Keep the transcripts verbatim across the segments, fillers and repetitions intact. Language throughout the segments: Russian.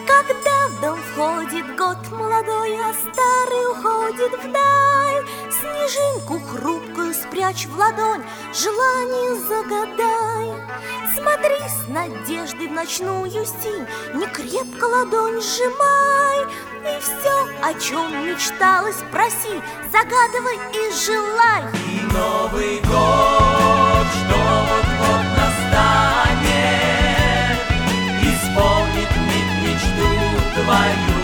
Когда в дом входит год молодой, а старый уходит вдаль, снежинку хрупкую спрячь в ладонь, желание загадай. Смотри с надеждой в ночную синь, не крепко ладонь сжимай, и все, о чем мечталось, проси, загадывай и желай. И Новый год, что вот-вот настанет, исполнит миг мечту твою.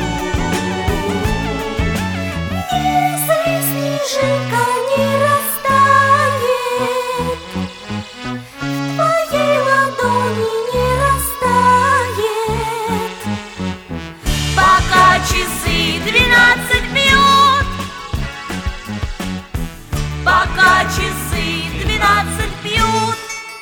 Если снежинка не растает, в твоей ладони не растает, Пока часы двенадцать бьют, пока часы двенадцать бьют.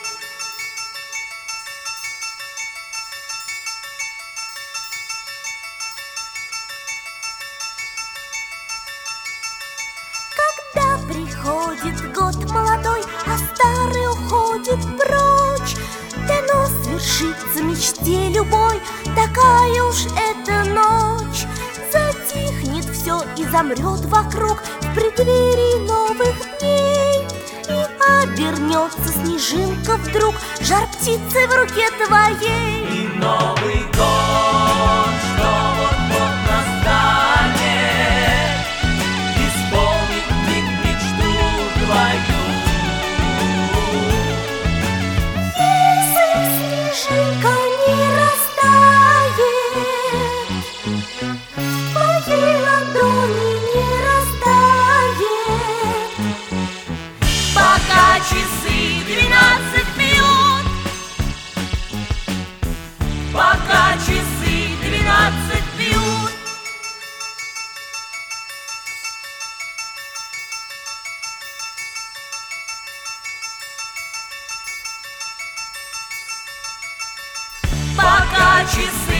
когда приходит год молодой, а старый уходит прочь, дано свершится мечте любой, такая уж эта ночь. Затихнет все и замрет вокруг в преддверии новых дней, и обернется снежинка вдруг жар птицы в руке твоей. И Новый год, что вот-вот настанет, исполнит миг мечту твою. Если снежинка не растает, в твоей ладони не растает, Пока часы двенадцать бьют, пока часы двенадцать бьют. Пока часы